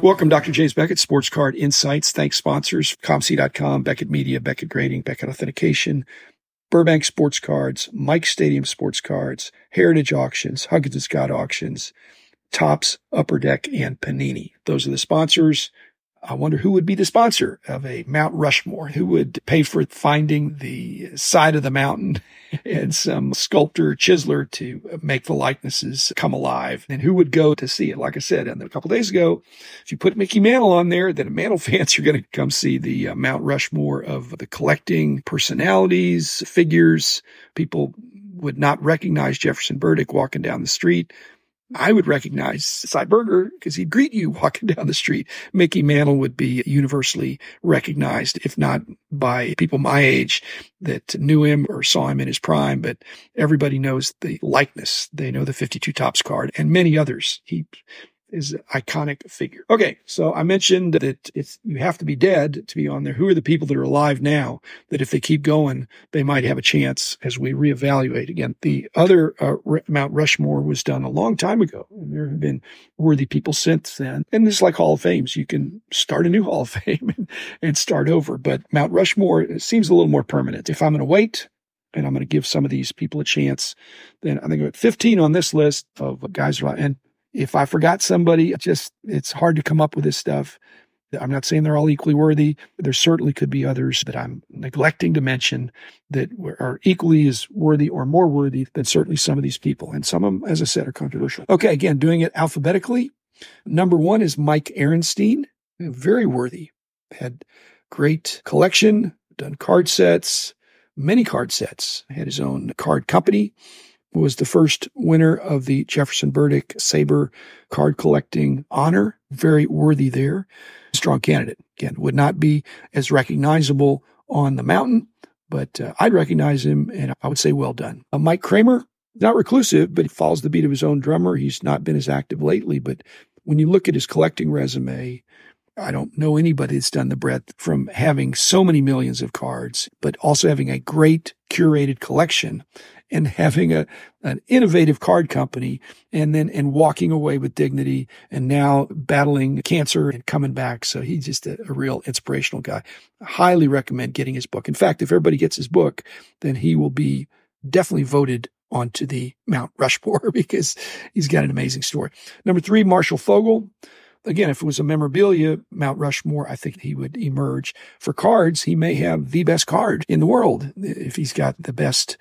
Welcome, Dr. James Beckett, Sports Card Insights. Thanks, sponsors, ComC.com, Beckett Media, Beckett Grading, Beckett Authentication, Burbank Sports Cards, Mike Stadium Sports Cards, Heritage Auctions, Huggins & Scott Auctions, Topps, Upper Deck, and Panini. Those are the sponsors. I wonder who would be the sponsor of a Mount Rushmore, who would pay for finding the side of the mountain and some sculptor, chiseler to make the likenesses come alive, and who would go to see it. Like I said, a couple days ago, if you put Mickey Mantle on there, then Mantle fans are going to come see the Mount Rushmore of the collecting personalities, figures. People would not recognize Jefferson Burdick walking down the street. I would recognize Cy Berger because he'd greet you walking down the street. Mickey Mantle would be universally recognized, if not by people my age that knew him or saw him in his prime, but everybody knows the likeness. They know the 52 Topps card and many others. He is an iconic figure. Okay, so I mentioned that you have to be dead to be on there. Who are the people that are alive now that if they keep going, they might have a chance as we reevaluate again? The other Mount Rushmore was done a long time ago, and there have been worthy people since then. And this is like Hall of Fames. You can start a new Hall of Fame and start over, but Mount Rushmore seems a little more permanent. If I'm going to wait, and I'm going to give some of these people a chance, then I think about 15 on this list of guys. And if I forgot somebody, it's hard to come up with this stuff. I'm not saying they're all equally worthy. There certainly could be others that I'm neglecting to mention that are equally as worthy or more worthy than certainly some of these people. And some of them, as I said, are controversial. Okay, again, doing it alphabetically. Number 1 is Mike Ehrenstein, very worthy. Had great collection, done card sets, many card sets, had his own card company. Was the first winner of the Jefferson Burdick Saber card collecting honor. Very worthy there. Strong candidate. Again, would not be as recognizable on the mountain, but I'd recognize him, and I would say well done. Mike Kramer, not reclusive, but he follows the beat of his own drummer. He's not been as active lately, but when you look at his collecting resume, I don't know anybody that's done the breadth from having so many millions of cards, but also having a great curated collection and having an innovative card company and walking away with dignity and now battling cancer and coming back. So he's just a real inspirational guy. I highly recommend getting his book. In fact, if everybody gets his book, then he will be definitely voted onto the Mount Rushmore because he's got an amazing story. Number 3, Marshall Fogel. Again, if it was a memorabilia Mount Rushmore, I think he would emerge. For cards, he may have the best card in the world if he's got the best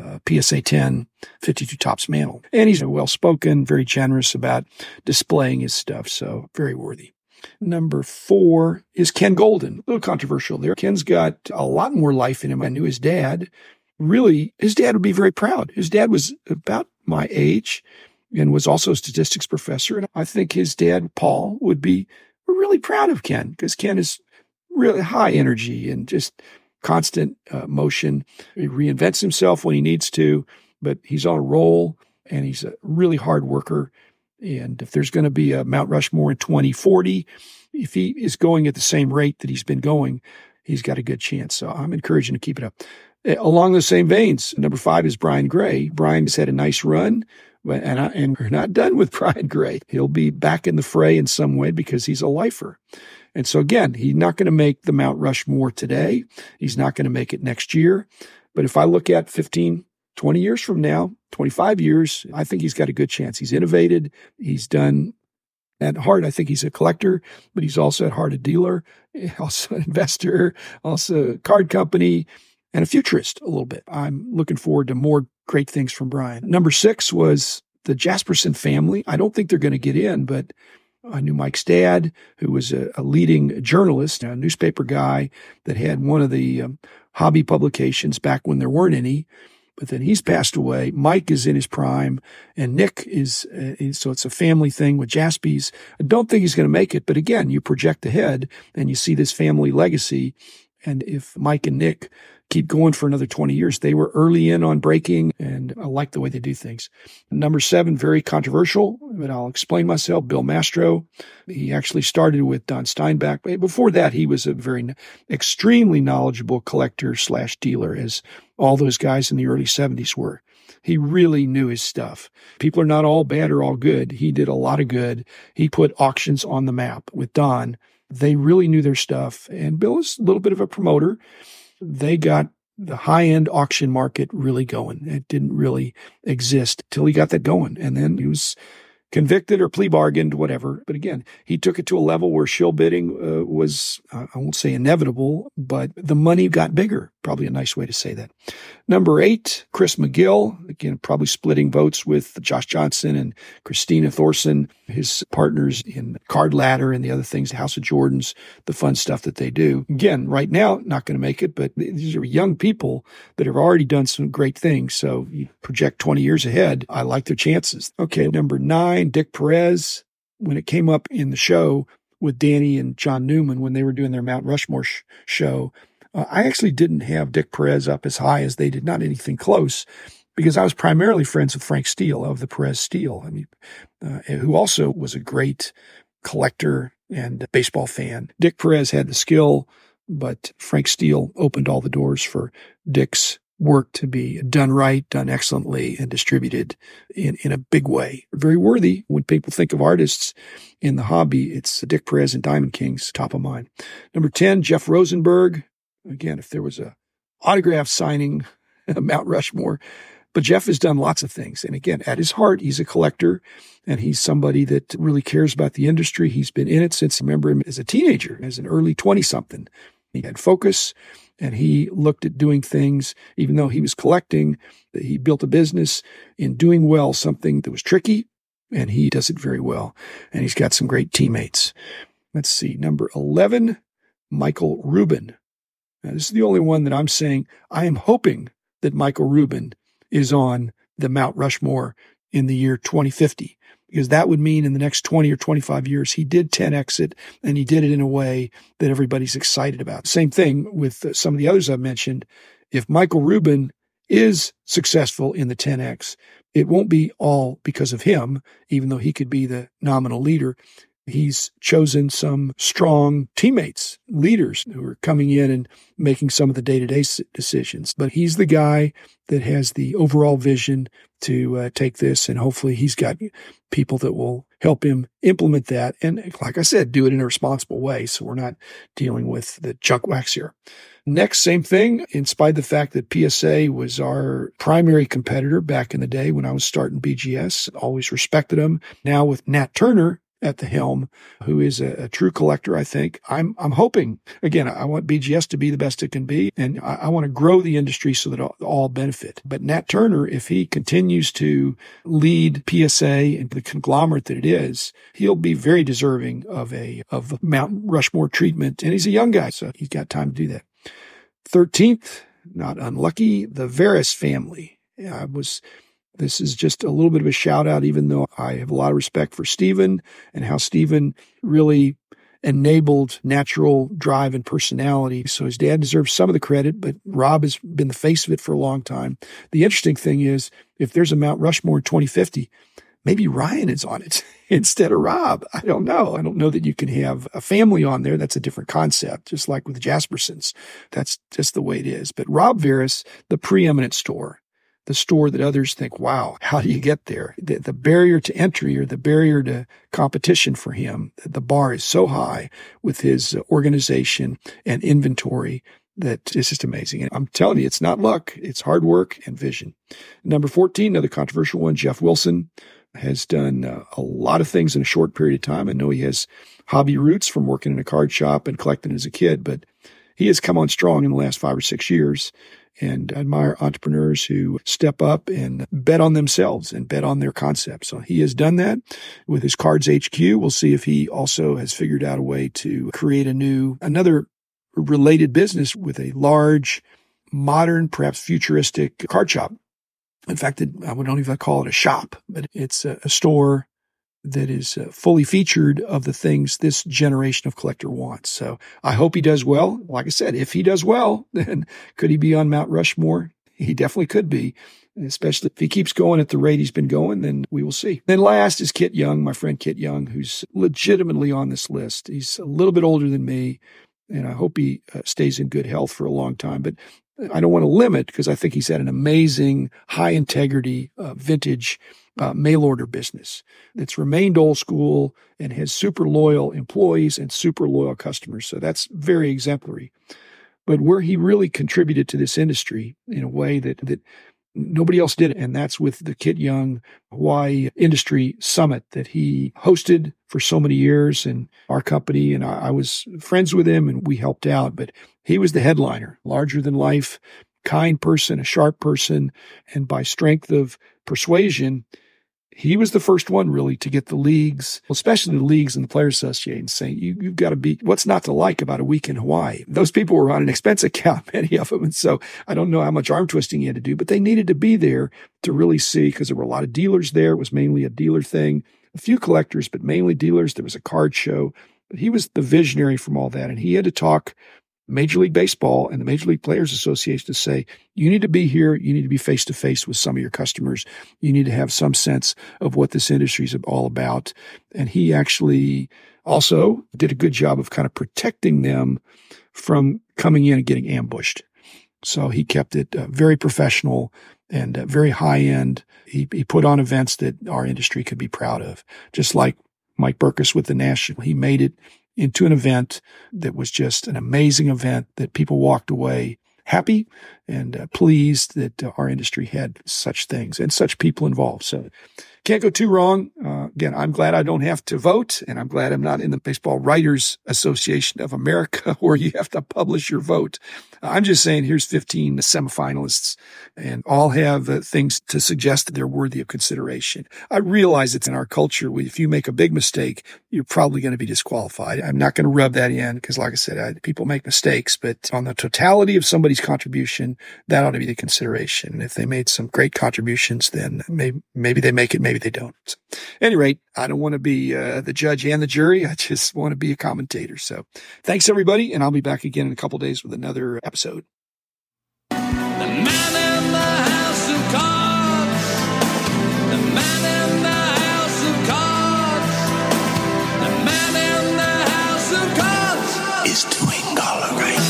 PSA 10 52 Topps mantle. And he's well-spoken, very generous about displaying his stuff, so very worthy. Number 4 is Ken Golden. A little controversial there. Ken's got a lot more life in him. I knew his dad. Really, his dad would be very proud. His dad was about my age and was also a statistics professor. And I think his dad, Paul, would be really proud of Ken because Ken is really high energy and just constant motion. He reinvents himself when he needs to, but he's on a roll and he's a really hard worker. And if there's going to be a Mount Rushmore in 2040, if he is going at the same rate that he's been going, he's got a good chance. So I'm encouraging to keep it up. Along the same veins, number 5 is Brian Gray. Brian has had a nice run. And we're not done with Brian Gray. He'll be back in the fray in some way because he's a lifer. And so again, he's not going to make the Mount Rushmore today. He's not going to make it next year. But if I look at 15, 20 years from now, 25 years, I think he's got a good chance. He's innovated. He's done at heart. I think he's a collector, but he's also at heart a dealer, also an investor, also a card company, and a futurist a little bit. I'm looking forward to more great things from Brian. Number 6 was the Jasperson family. I don't think they're going to get in, but I knew Mike's dad, who was a leading journalist, a newspaper guy that had one of the hobby publications back when there weren't any. But then he's passed away. Mike is in his prime, and Nick is so it's a family thing with Jaspys. I don't think he's going to make it, but again, you project ahead and you see this family legacy. And if Mike and Nick keep going for another 20 years. They were early in on breaking, and I like the way they do things. Number 7, very controversial, but I'll explain myself. Bill Mastro. He actually started with Don Steinbach. Before that, he was a very extremely knowledgeable collector / dealer, as all those guys in the early 70s were. He really knew his stuff. People are not all bad or all good. He did a lot of good. He put auctions on the map with Don. They really knew their stuff. And Bill is a little bit of a promoter. They got the high-end auction market really going. It didn't really exist till he got that going. And then he was convicted or plea bargained, whatever. But again, he took it to a level where shill bidding was, I won't say inevitable, but the money got bigger. Probably a nice way to say that. Number 8, Chris McGill, again, probably splitting votes with Josh Johnson and Christina Thorson, his partners in Card Ladder and the other things, House of Jordans, the fun stuff that they do. Again, right now, not going to make it, but these are young people that have already done some great things. So you project 20 years ahead. I like their chances. Okay, number 9, Dick Perez. When it came up in the show with Danny and John Newman, when they were doing their Mount Rushmore show, I actually didn't have Dick Perez up as high as they did, not anything close, because I was primarily friends with Frank Steele of the Perez Steel, who also was a great collector and baseball fan. Dick Perez had the skill, but Frank Steele opened all the doors for Dick's work to be done right, done excellently, and distributed in a big way. Very worthy. When people think of artists in the hobby, it's Dick Perez and Diamond Kings top of mind. Number 10, Jeff Rosenberg. Again, if there was a autograph signing, Mount Rushmore. But Jeff has done lots of things. And again, at his heart, he's a collector, and he's somebody that really cares about the industry. He's been in it since I remember him as a teenager, as an early 20-something. He had focus, and he looked at doing things, even though he was collecting, he built a business in doing well, something that was tricky, and he does it very well. And he's got some great teammates. Let's see, number 11, Michael Rubin. Now, this is the only one that I'm saying I am hoping that Michael Rubin is on the Mount Rushmore in the year 2050, because that would mean in the next 20 or 25 years, he did 10X it, and he did it in a way that everybody's excited about. Same thing with some of the others I've mentioned. If Michael Rubin is successful in the 10X, it won't be all because of him, even though he could be the nominal leader. He's chosen some strong teammates, leaders who are coming in and making some of the day-to-day decisions. But he's the guy that has the overall vision to take this, and hopefully he's got people that will help him implement that. And like I said, do it in a responsible way, so we're not dealing with the junk wax here. Next, same thing, in spite of the fact that PSA was our primary competitor back in the day when I was starting BGS, always respected them. Now with Nat Turner at the helm, who is a true collector, I think. I'm hoping, again, I want BGS to be the best it can be, and I want to grow the industry so that all benefit. But Nat Turner, if he continues to lead PSA and the conglomerate that it is, he'll be very deserving of Mount Rushmore treatment. And he's a young guy, so he's got time to do that. 13th, not unlucky, the Veras family. This is just a little bit of a shout out, even though I have a lot of respect for Stephen and how Stephen really enabled natural drive and personality. So his dad deserves some of the credit, but Rob has been the face of it for a long time. The interesting thing is, if there's a Mount Rushmore in 2050, maybe Ryan is on it instead of Rob. I don't know. I don't know that you can have a family on there. That's a different concept, just like with Jaspersons. That's just the way it is. But Rob Veras, the preeminent store, the store that others think, wow, how do you get there? The barrier to entry or the barrier to competition for him, the bar is so high with his organization and inventory that it's just amazing. And I'm telling you, it's not luck. It's hard work and vision. Number 14, another controversial one, Jeff Wilson has done a lot of things in a short period of time. I know he has hobby roots from working in a card shop and collecting as a kid, but he has come on strong in the last 5 or 6 years. And I admire entrepreneurs who step up and bet on themselves and bet on their concepts. So he has done that with his Cards HQ. We'll see if he also has figured out a way to create another related business with a large, modern, perhaps futuristic card shop. In fact, I don't even call it a shop, but it's a store that is fully featured of the things this generation of collector wants. So I hope he does well. Like I said, if he does well, then could he be on Mount Rushmore? He definitely could be, especially if he keeps going at the rate he's been going, then we will see. Then last is Kit Young, my friend Kit Young, who's legitimately on this list. He's a little bit older than me, and I hope he stays in good health for a long time. But I don't want to limit, because I think he's had an amazing, high integrity, vintage mail order business that's remained old school and has super loyal employees and super loyal customers. So that's very exemplary. But where he really contributed to this industry in a way that nobody else did, and that's with the Kit Young Hawaii Industry Summit that he hosted for so many years. And our company and I was friends with him, and we helped out. But he was the headliner, larger than life, kind person, a sharp person. And by strength of persuasion, he was the first one really to get the leagues, especially the leagues and the Players Association, saying, you've got to be, what's not to like about a week in Hawaii? Those people were on an expense account, many of them. And so I don't know how much arm twisting he had to do, but they needed to be there to really see, because there were a lot of dealers there. It was mainly a dealer thing, a few collectors, but mainly dealers. There was a card show. But he was the visionary from all that. And he had to talk Major League Baseball and the Major League Players Association to say, you need to be here. You need to be face to face with some of your customers. You need to have some sense of what this industry is all about. And he actually also did a good job of kind of protecting them from coming in and getting ambushed. So he kept it very professional and very high end. He put on events that our industry could be proud of, just like Mike Burkus with the National. He made it into an event that was just an amazing event that people walked away happy and pleased that our industry had such things and such people involved. So can't go too wrong. Again, I'm glad I don't have to vote, and I'm glad I'm not in the Baseball Writers Association of America where you have to publish your vote. I'm just saying here's 15 semifinalists, and all have things to suggest that they're worthy of consideration. I realize it's in our culture. If you make a big mistake, you're probably going to be disqualified. I'm not going to rub that in because, like I said, people make mistakes, but on the totality of somebody's contribution, that ought to be the consideration. And if they made some great contributions, then maybe they make it, maybe they don't. So, at any rate, I don't want to be the judge and the jury. I just want to be a commentator. So thanks, everybody, and I'll be back again in a couple of days with another episode. The man in the house of cards. The man in the house of cards. The man in the house of cards is doing all right.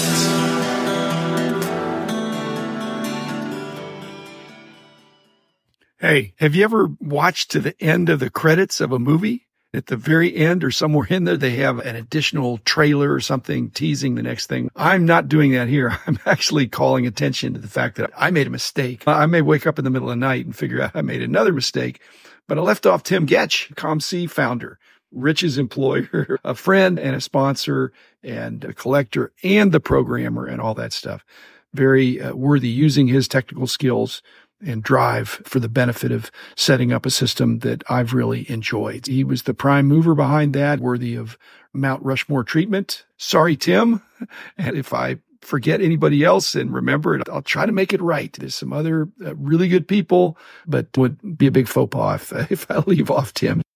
Hey, have you ever watched to the end of the credits of a movie? At the very end or somewhere in there, they have an additional trailer or something teasing the next thing. I'm not doing that here. I'm actually calling attention to the fact that I made a mistake. I may wake up in the middle of the night and figure out I made another mistake, but I left off Tim Getch, ComC founder, Rich's employer, a friend and a sponsor and a collector and the programmer and all that stuff. Very worthy, using his technical skills and drive for the benefit of setting up a system that I've really enjoyed. He was the prime mover behind that, worthy of Mount Rushmore treatment. Sorry, Tim. And if I forget anybody else and remember it, I'll try to make it right. There's some other really good people, but would be a big faux pas if I leave off Tim.